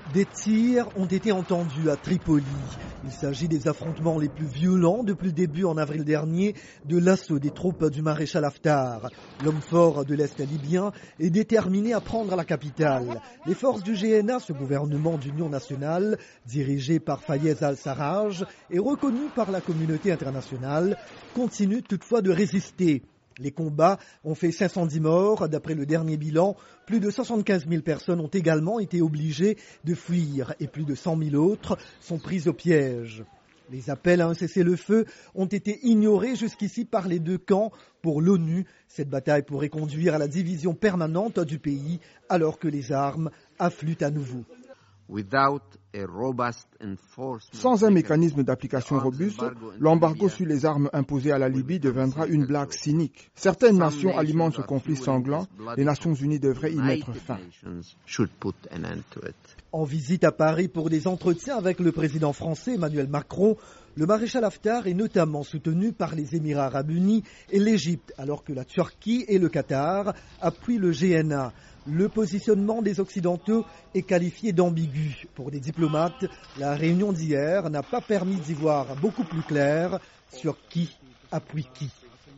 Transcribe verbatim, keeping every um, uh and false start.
Des tirs ont été entendus à Tripoli. Il s'agit des affrontements les plus violents depuis le début en avril dernier de l'assaut des troupes du maréchal Haftar. L'homme fort de l'Est libyen est déterminé à prendre la capitale. Les forces du G N A, ce gouvernement d'union nationale, dirigé par Fayez al-Sarraj et reconnu par la communauté internationale, continuent toutefois de résister. Les combats ont fait cinq cent dix morts. D'après le dernier bilan, plus de soixante-quinze mille personnes ont également été obligées de fuir et plus de cent mille autres sont prises au piège. Les appels à un cessez-le-feu ont été ignorés jusqu'ici par les deux camps. Pour l'ONU, cette bataille pourrait conduire à la division permanente du pays alors que les armes affluent à nouveau. Sans un mécanisme d'application robuste, l'embargo sur les armes imposé à la Libye deviendra une blague cynique. Certaines nations alimentent ce conflit sanglant. Les Nations Unies devraient y mettre fin. En visite à Paris pour des entretiens avec le président français Emmanuel Macron, le maréchal Haftar est notamment soutenu par les Émirats arabes unis et l'Égypte, alors que la Turquie et le Qatar appuient le G N A. Le positionnement des Occidentaux est qualifié d'ambigu. Pour des diplomates, la réunion d'hier n'a pas permis d'y voir beaucoup plus clair sur qui appuie qui.